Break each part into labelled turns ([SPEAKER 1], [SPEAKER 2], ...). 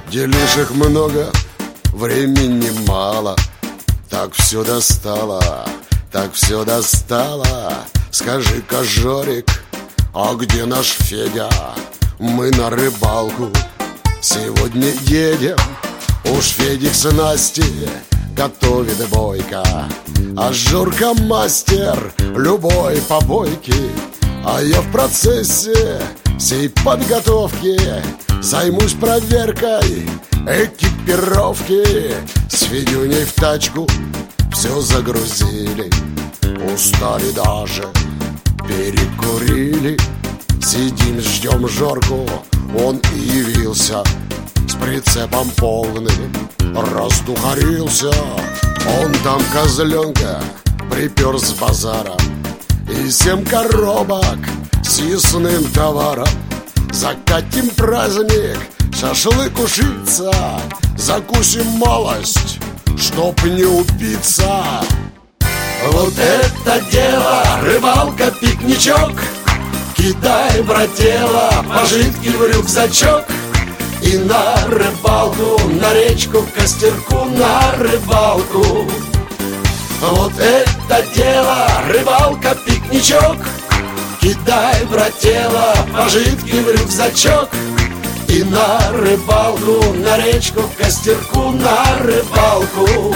[SPEAKER 1] Делишек много, времени мало. Так все достало, так все достало. Скажи-ка, Жорик, а где наш Федя? Мы на рыбалку сегодня едем. Уж Федик с Настей готовит бойко, а Жорка мастер любой побойки. А я в процессе сей подготовки займусь проверкой экипировки. С Федюней в тачку все загрузили, устали даже, перекурили. Сидим, ждем Жорку, он и явился с прицепом полным, раздухарился. Он там козленка припер с базара и 7 коробок с ясным товаром. Закатим праздник, шашлык ушиться, закусим малость, чтоб не упиться. Вот это дело, рыбалка, пикничок. Кидай, брателло, пожитки в рюкзачок. И на рыбалку, на речку, к костерку, на рыбалку. Вот это дело, рыбалка, пикничок. Кидай, брателло, пожитки в рюкзачок. И на рыбалку, на речку, к костерку, на рыбалку.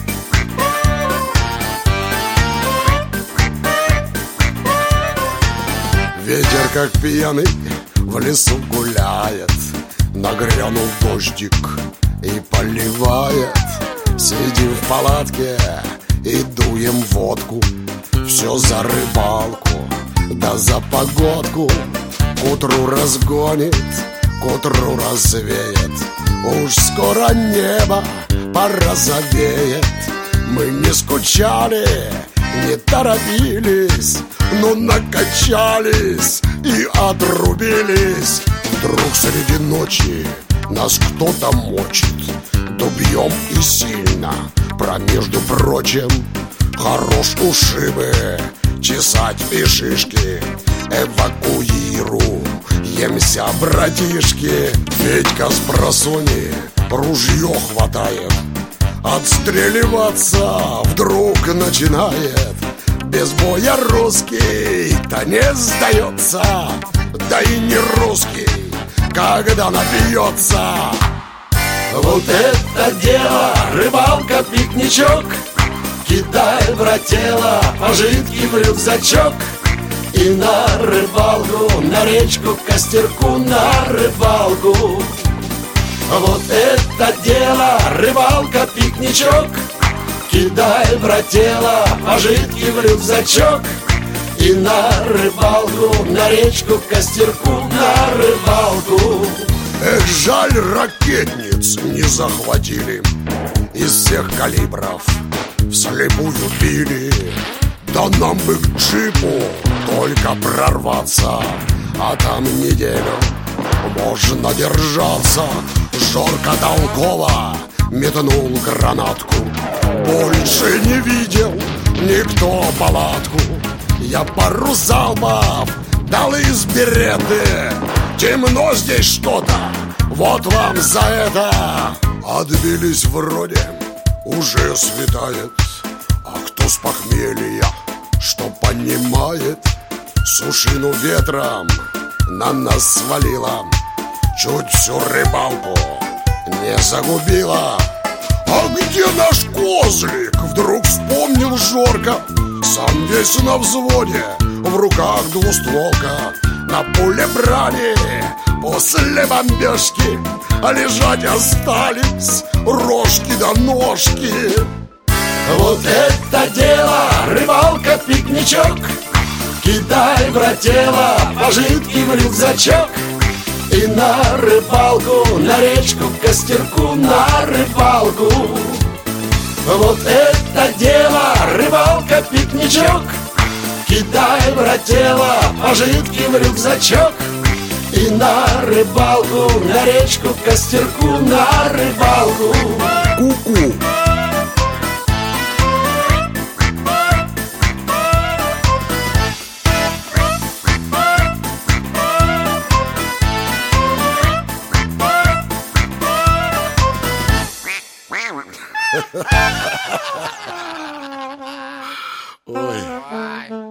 [SPEAKER 1] Ветер, как пьяный, в лесу гуляет. Нагрянул дождик и поливает. Сидим в палатке и дуем водку. Все за рыбалку, да за погодку. К утру разгонит, к утру развеет. Уж скоро небо порозовеет. Мы не скучали, не торопились, но накачались и отрубились. Вдруг среди ночи нас кто-то мочит. Дубьем и сильно, между прочим. Хорош ушибы чесать и шишки. Эвакуируемся, братишки. Федька с просони ружье хватает, отстреливаться вдруг начинает. Без боя русский-то не сдается, да и не русский, когда напьется. Вот это дело, рыбалка, пикничок. Кидай, брателло, пожитки в рюкзачок. И на рыбалку, на речку, к костерку, на рыбалку. Вот это дело, рыбалка, пикничок. Кидай, брателло, пожитки в рюкзачок. И на рыбалку, на речку, к костерку, на рыбалку. Эх, жаль, ракетниц не захватили. Из всех калибров вслепую били. Да нам бы к джипу только прорваться, а там неделю можно держаться. Жорка толково метнул гранатку. Больше не видел никто палатку. Я пару залпов дал из береты. Темно здесь что-то, вот вам за это. Отбились вроде, уже светает. А кто с похмелья, что понимает, сушину ветром на нас свалила. Чуть всю рыбалку не загубила. А где наш козлик? Вдруг вспомнил Жорка. Сам весь на взводе, в руках двустволка. На поле брали после бомбежки, а лежать остались рожки да ножки. Вот это дело, рыбалка, пикничок. Кидай, брателло, пожитки в рюкзачок. И на рыбалку, на речку, к костерку, на рыбалку. Вот это дело, рыбалка, пикничок. Кидай, брателло, пожитки в рюкзачок. И на рыбалку, на речку, к костерку, на рыбалку. Ку-ку. Ой.